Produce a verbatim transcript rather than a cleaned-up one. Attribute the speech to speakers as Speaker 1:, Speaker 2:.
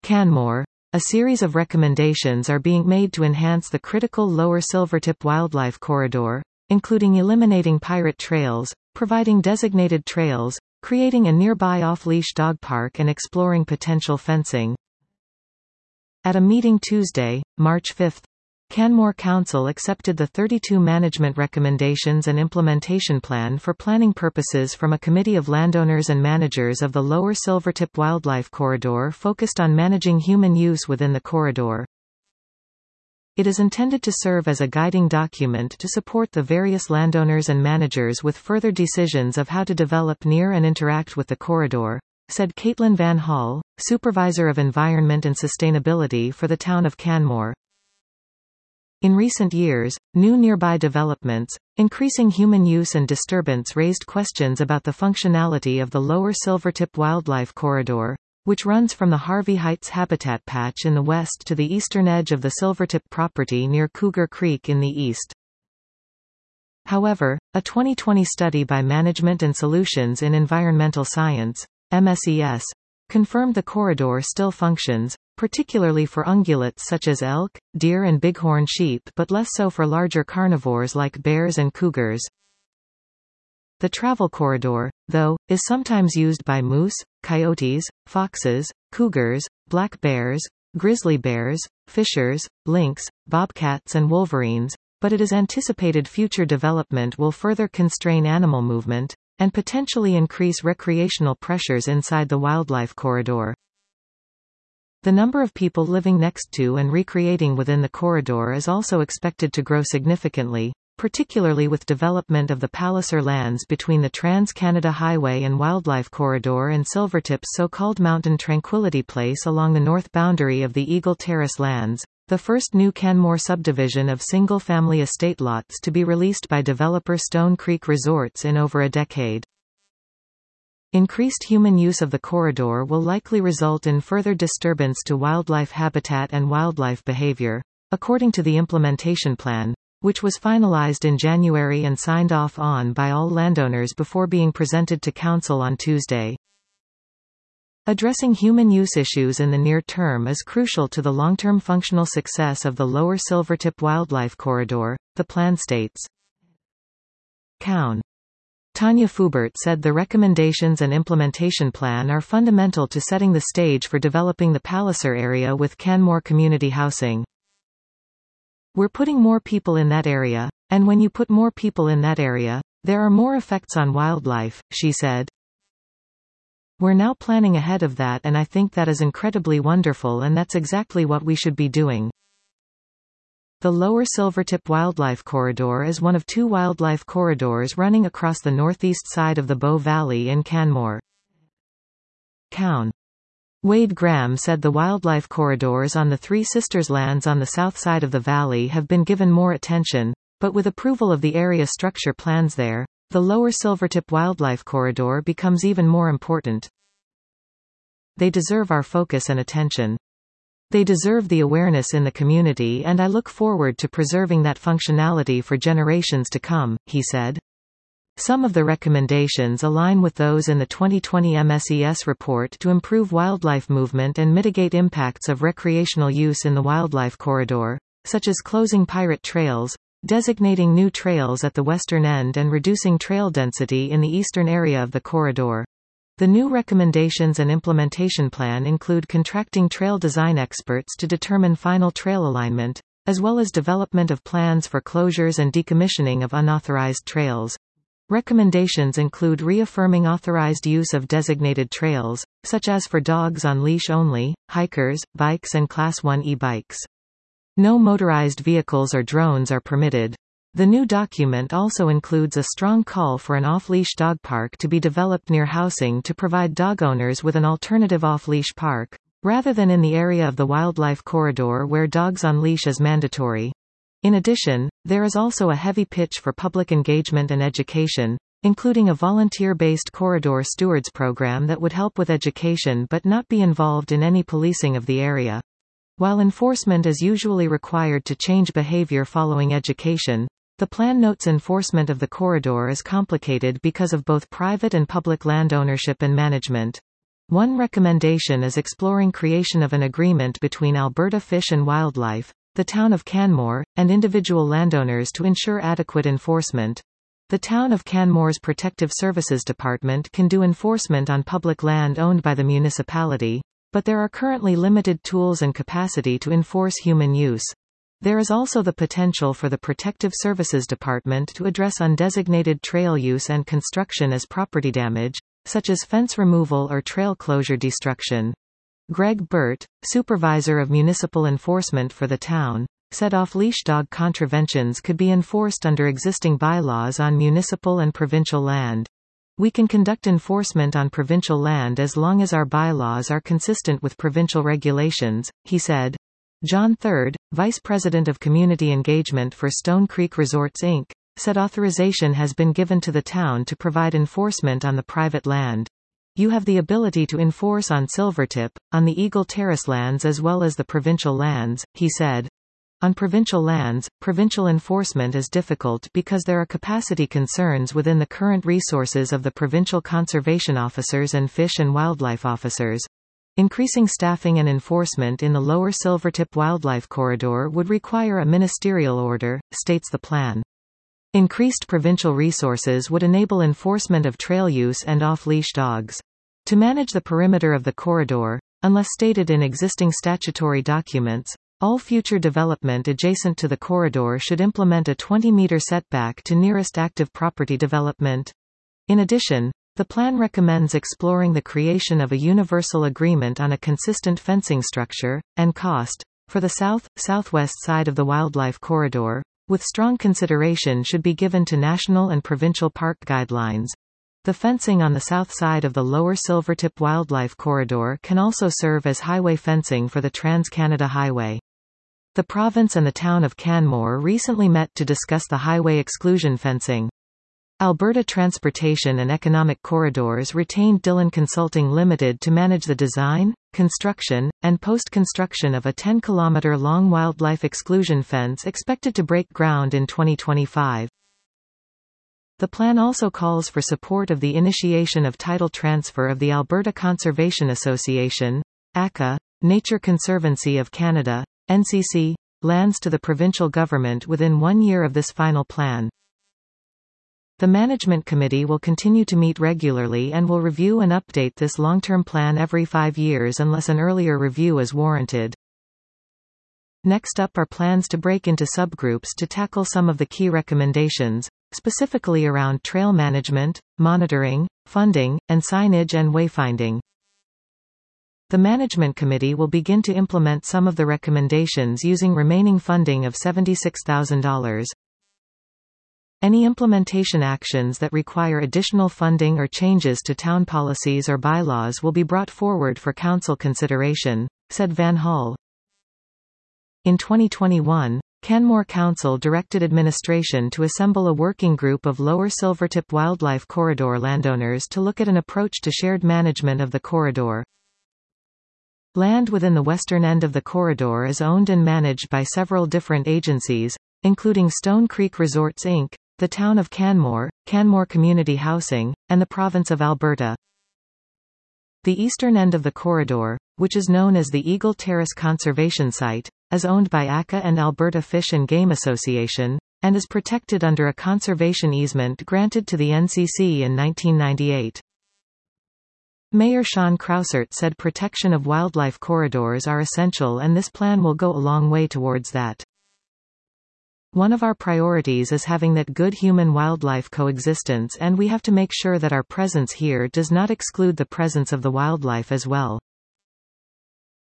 Speaker 1: Canmore. A series of recommendations are being made to enhance the critical Lower Silvertip Wildlife Corridor, including eliminating pirate trails, providing designated trails, creating a nearby off-leash dog park and exploring potential fencing. At a meeting Tuesday, March fifth, Canmore Council accepted the thirty-two management recommendations and implementation plan for planning purposes from a committee of landowners and managers of the Lower Silvertip Wildlife Corridor focused on managing human use within the corridor. It is intended to serve as a guiding document to support the various landowners and managers with further decisions of how to develop near and interact with the corridor, said Caitlin Van Hall, Supervisor of Environment and Sustainability for the town of Canmore. In recent years, new nearby developments, increasing human use and disturbance raised questions about the functionality of the Lower Silvertip Wildlife Corridor, which runs from the Harvey Heights habitat patch in the west to the eastern edge of the Silvertip property near Cougar Creek in the east. However, a twenty twenty study by Management and Solutions in Environmental Science, M S E S, confirmed the corridor still functions, particularly for ungulates such as elk, deer and bighorn sheep, but less so for larger carnivores like bears and cougars. The travel corridor, though, is sometimes used by moose, coyotes, foxes, cougars, black bears, grizzly bears, fishers, lynx, bobcats and wolverines, but it is anticipated future development will further constrain animal movement, and potentially increase recreational pressures inside the wildlife corridor. The number of people living next to and recreating within the corridor is also expected to grow significantly, particularly with development of the Palliser lands between the Trans-Canada Highway and Wildlife Corridor and Silvertip's so-called Mountain Tranquility Place along the north boundary of the Eagle Terrace lands, the first new Canmore subdivision of single-family estate lots to be released by developer Stone Creek Resorts in over a decade. Increased human use of the corridor will likely result in further disturbance to wildlife habitat and wildlife behavior, according to the implementation plan, which was finalized in January and signed off on by all landowners before being presented to Council on Tuesday. Addressing human use issues in the near term is crucial to the long-term functional success of the Lower Silvertip Wildlife Corridor, the plan states. Coun. Tanya Fubert said the recommendations and implementation plan are fundamental to setting the stage for developing the Palliser area with Canmore community housing. We're putting more people in that area, and when you put more people in that area, there are more effects on wildlife, she said. We're now planning ahead of that, and I think that is incredibly wonderful, and that's exactly what we should be doing. The Lower Silvertip Wildlife Corridor is one of two wildlife corridors running across the northeast side of the Bow Valley in Canmore. Coun. Wade Graham said the wildlife corridors on the Three Sisters lands on the south side of the valley have been given more attention, but with approval of the area structure plans there, the Lower Silvertip Wildlife Corridor becomes even more important. They deserve our focus and attention. They deserve the awareness in the community, and I look forward to preserving that functionality for generations to come, he said. Some of the recommendations align with those in the twenty twenty M S E S report to improve wildlife movement and mitigate impacts of recreational use in the wildlife corridor, such as closing pirate trails, designating new trails at the western end and reducing trail density in the eastern area of the corridor. The new recommendations and implementation plan include contracting trail design experts to determine final trail alignment, as well as development of plans for closures and decommissioning of unauthorized trails. Recommendations include reaffirming authorized use of designated trails, such as for dogs on leash only, hikers, bikes and Class one e-bikes. No motorized vehicles or drones are permitted. The new document also includes a strong call for an off-leash dog park to be developed near housing to provide dog owners with an alternative off-leash park, rather than in the area of the wildlife corridor where dogs on leash is mandatory. In addition, there is also a heavy pitch for public engagement and education, including a volunteer-based corridor stewards program that would help with education but not be involved in any policing of the area. While enforcement is usually required to change behavior following education, the plan notes enforcement of the corridor is complicated because of both private and public land ownership and management. One recommendation is exploring creation of an agreement between Alberta Fish and Wildlife, the town of Canmore, and individual landowners to ensure adequate enforcement. The town of Canmore's Protective Services Department can do enforcement on public land owned by the municipality, but there are currently limited tools and capacity to enforce human use. There is also the potential for the Protective Services Department to address undesignated trail use and construction as property damage, such as fence removal or trail closure destruction. Greg Burt, supervisor of municipal enforcement for the town, said off-leash dog contraventions could be enforced under existing bylaws on municipal and provincial land. We can conduct enforcement on provincial land as long as our bylaws are consistent with provincial regulations, he said. John Third, vice president of community engagement for Stone Creek Resorts Incorporated, said authorization has been given to the town to provide enforcement on the private land. You have the ability to enforce on Silvertip, on the Eagle Terrace lands as well as the provincial lands, he said. On provincial lands, provincial enforcement is difficult because there are capacity concerns within the current resources of the provincial conservation officers and fish and wildlife officers. Increasing staffing and enforcement in the lower Silvertip Wildlife Corridor would require a ministerial order, states the plan. Increased provincial resources would enable enforcement of trail use and off-leash dogs. To manage the perimeter of the corridor, unless stated in existing statutory documents, all future development adjacent to the corridor should implement a twenty meter setback to nearest active property development. In addition, the plan recommends exploring the creation of a universal agreement on a consistent fencing structure, and cost, for the south-southwest side of the wildlife corridor, with strong consideration should be given to national and provincial park guidelines. The fencing on the south side of the lower Silvertip Wildlife Corridor can also serve as highway fencing for the Trans-Canada Highway. The province and the town of Canmore recently met to discuss the highway exclusion fencing. Alberta Transportation and Economic Corridors retained Dillon Consulting Limited to manage the design, construction, and post-construction of a ten kilometer long wildlife exclusion fence expected to break ground in twenty twenty-five. The plan also calls for support of the initiation of title transfer of the Alberta Conservation Association, A C A, Nature Conservancy of Canada, N C C, lands to the provincial government within one year of this final plan. The Management Committee will continue to meet regularly and will review and update this long-term plan every five years unless an earlier review is warranted. Next up are plans to break into subgroups to tackle some of the key recommendations, specifically around trail management, monitoring, funding, and signage and wayfinding. The Management Committee will begin to implement some of the recommendations using remaining funding of seventy-six thousand dollars. Any implementation actions that require additional funding or changes to town policies or bylaws will be brought forward for council consideration, said Van Hull. In twenty twenty-one, Canmore Council directed administration to assemble a working group of lower Silvertip Wildlife Corridor landowners to look at an approach to shared management of the corridor. Land within the western end of the corridor is owned and managed by several different agencies, including Stone Creek Resorts Incorporated, the town of Canmore, Canmore Community Housing, and the province of Alberta. The eastern end of the corridor, which is known as the Eagle Terrace Conservation Site, is owned by A C A and Alberta Fish and Game Association, and is protected under a conservation easement granted to the N C C in nineteen ninety-eight. Mayor Sean Crousert said protection of wildlife corridors are essential and this plan will go a long way towards that. One of our priorities is having that good human-wildlife coexistence, and we have to make sure that our presence here does not exclude the presence of the wildlife as well.